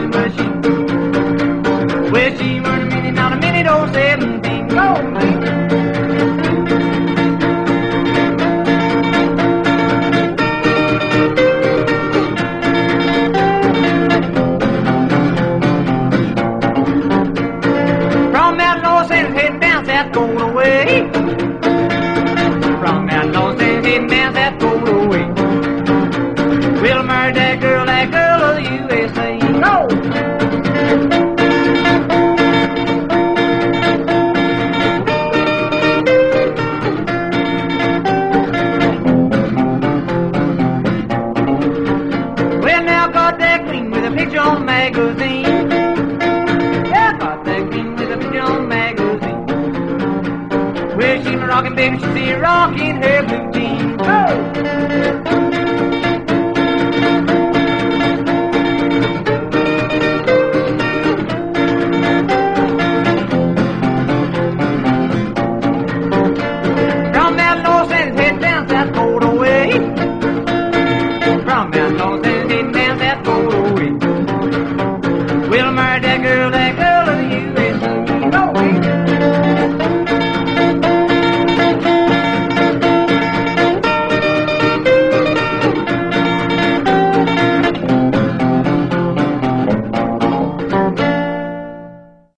sewing machine. Well, she earned a minute, not a minute, or 17. Go, man. From Mount North and heading down South Dakota way. From Mount North and heading down South Dakota way. We'll marry that girl of the USA. Go! Well, now got that queen with a picture on the magazine. Yeah, got that queen with a picture on the magazine. Well, she's a rockin' baby, she's a rockin' her blue jeans.